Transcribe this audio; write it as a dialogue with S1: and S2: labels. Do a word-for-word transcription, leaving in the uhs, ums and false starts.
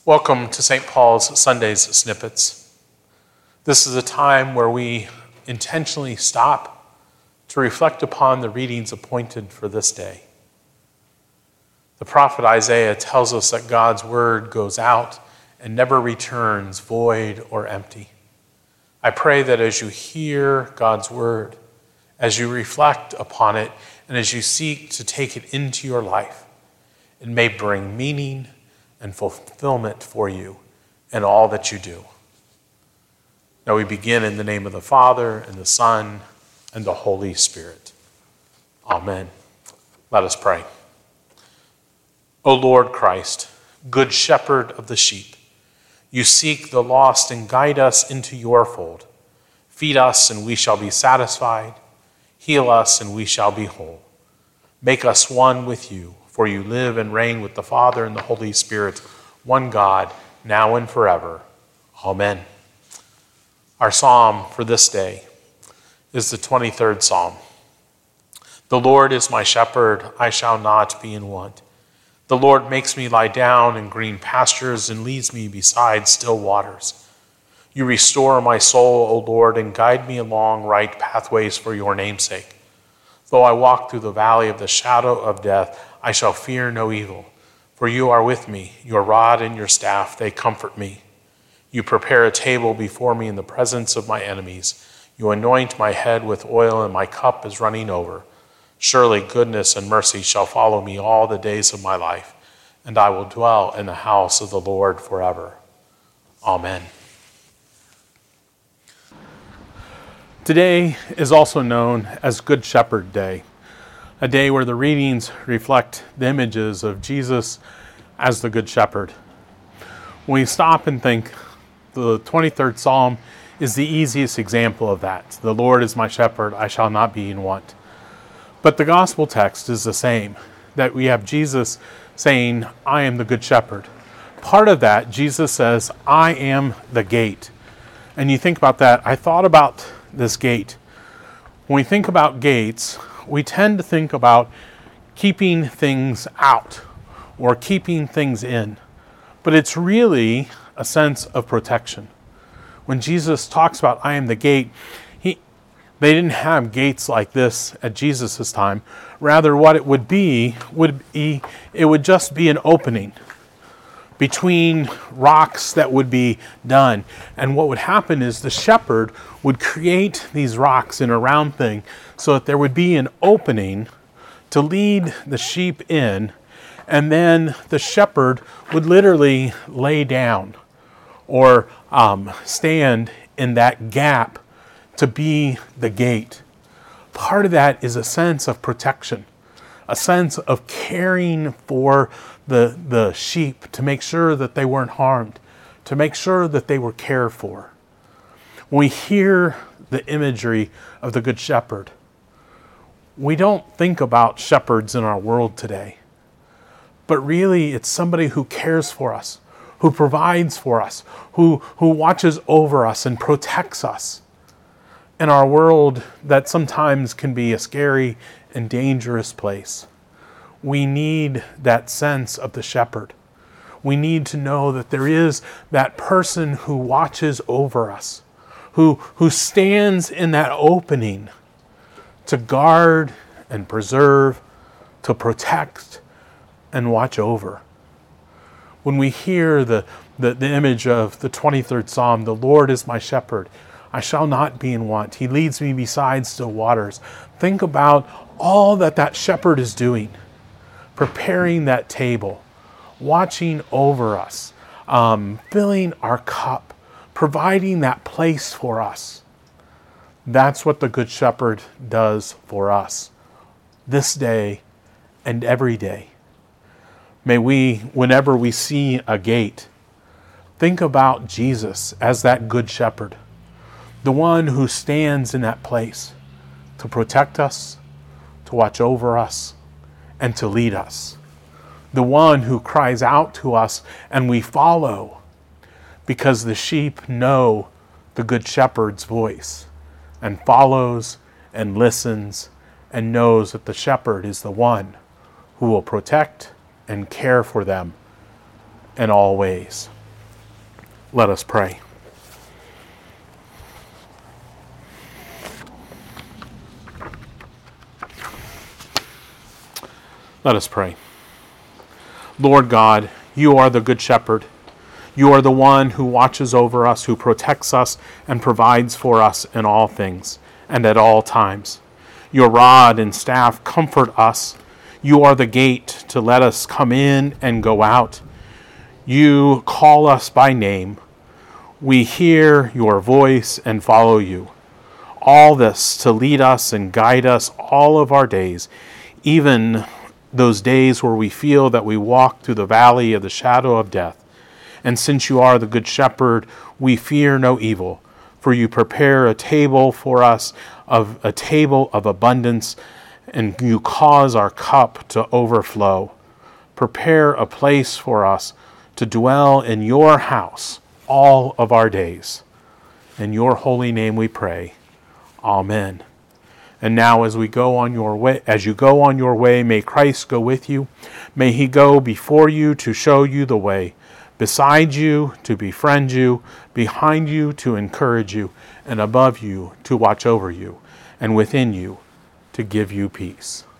S1: Welcome to Saint Paul's Sundays Snippets. This is a time where we intentionally stop to reflect upon the readings appointed for this day. The prophet Isaiah tells us that God's word goes out and never returns void or empty. I pray that as you hear God's word, as you reflect upon it, and as you seek to take it into your life, it may bring meaning and fulfillment for you in all that you do. Now we begin in the name of the Father, and the Son, and the Holy Spirit. Amen. Let us pray. O Lord Christ, good shepherd of the sheep, you seek the lost and guide us into your fold. Feed us and we shall be satisfied. Heal us and we shall be whole. Make us one with you, for you live and reign with the Father and the Holy Spirit, one God, now and forever. Amen. Our psalm for this day is the twenty-third Psalm. The Lord is my shepherd, I shall not be in want. The Lord makes me lie down in green pastures and leads me beside still waters. You restore my soul, O Lord, and guide me along right pathways for your name's sake. Though I walk through the valley of the shadow of death, I shall fear no evil, for you are with me. Your rod and your staff, they comfort me. You prepare a table before me in the presence of my enemies. You anoint my head with oil, and my cup is running over. Surely goodness and mercy shall follow me all the days of my life, and I will dwell in the house of the Lord forever. Amen. Today is also known as Good Shepherd Day, a day where the readings reflect the images of Jesus as the Good Shepherd. When we stop and think, the twenty-third Psalm is the easiest example of that. The Lord is my shepherd, I shall not be in want. But the gospel text is the same, that we have Jesus saying, I am the Good Shepherd. Part of that, Jesus says, I am the gate. And you think about that, I thought about this gate. When we think about gates, we tend to think about keeping things out or keeping things in. But it's really a sense of protection. When Jesus talks about, I am the gate, he, they didn't have gates like this at Jesus' time. Rather, what it would be, would be, it would just be an opening between rocks that would be done. And what would happen is the shepherd would create these rocks in a round thing so that there would be an opening to lead the sheep in, and then the shepherd would literally lay down or um, stand in that gap to be the gate. Part of that is a sense of protection, a sense of caring for the, the sheep to make sure that they weren't harmed, to make sure that they were cared for. When we hear the imagery of the Good Shepherd, we don't think about shepherds in our world today, but really it's somebody who cares for us, who provides for us, who, who watches over us and protects us. In our world that sometimes can be a scary and dangerous place, we need that sense of the shepherd. We need to know that there is that person who watches over us, who, who stands in that opening to guard and preserve, to protect and watch over. When we hear the, the, the image of the twenty-third Psalm, the Lord is my shepherd, I shall not be in want. He leads me beside still waters. Think about all that that shepherd is doing, preparing that table, watching over us, um, filling our cup, providing that place for us. That's what the Good Shepherd does for us this day and every day. May we, whenever we see a gate, think about Jesus as that Good Shepherd, the one who stands in that place to protect us, to watch over us, and to lead us. The one who cries out to us and we follow because the sheep know the Good Shepherd's voice and follows and listens and knows that the shepherd is the one who will protect and care for them in all ways. Let us pray. Let us pray. Lord God, you are the Good Shepherd. You are the one who watches over us, who protects us, and provides for us in all things and at all times. Your rod and staff comfort us. You are the gate to let us come in and go out. You call us by name. We hear your voice and follow you. All this to lead us and guide us all of our days, even those days where we feel that we walk through the valley of the shadow of death. And since you are the Good Shepherd, we fear no evil, for you prepare a table for us, of a table of abundance, and you cause our cup to overflow. Prepare a place for us to dwell in your house all of our days. In your holy name we pray. Amen. And now as we go on your way, as you go on your way, may Christ go with you. May he go before you to show you the way, beside you to befriend you, behind you to encourage you, and above you to watch over you, and within you to give you peace.